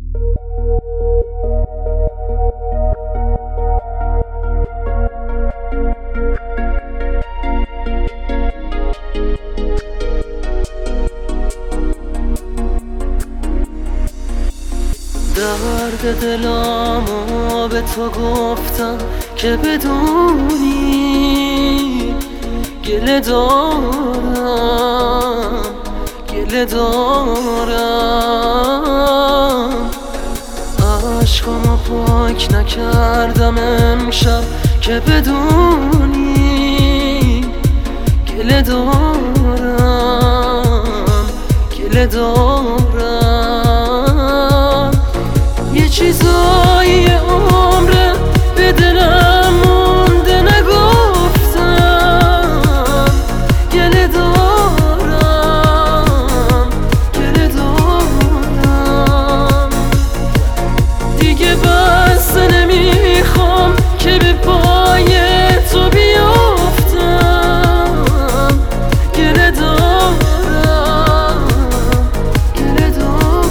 درد دلامو به تو گفتم که بدونی گله دارم، گله دارم. عشقامو پاک نکردم امشب که بدونی گله دارم، گله دارم. یه چیزایی عمره به دلم مونده نگفتم، گله دارم، گله دارم. دیگه بس نمیخوام که به پای تو بیافتم، گله دارم، گله دارم.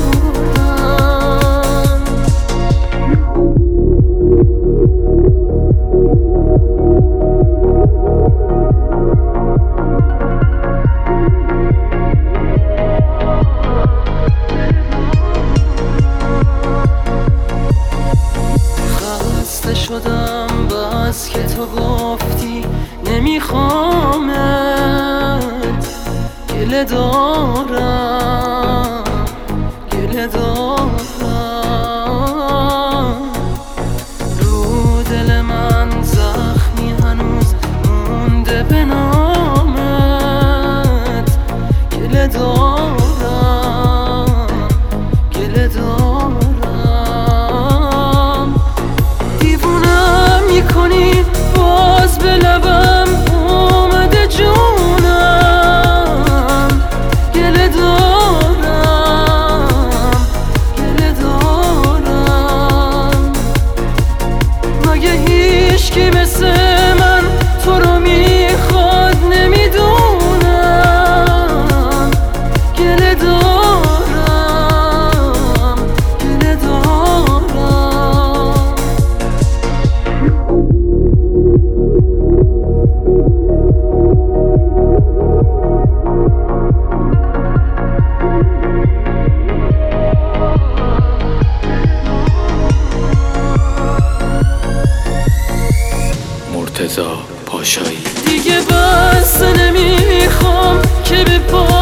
خسته شدم بس که تو گفتی نمیخوامت، گله دارم، گله دارم. رو دل من زخمی هنوز مونده به نامت، گله دارم، گله دارم. دیوونم میکنی باز به لبم اومده جونم، گله دارم، گله دارم. مگه هیچکی مثل من تو رو میخواد نمیدونم، گله دارم، گله دارم. مرتضی پاشایی. دیگه بس نمیخوام که به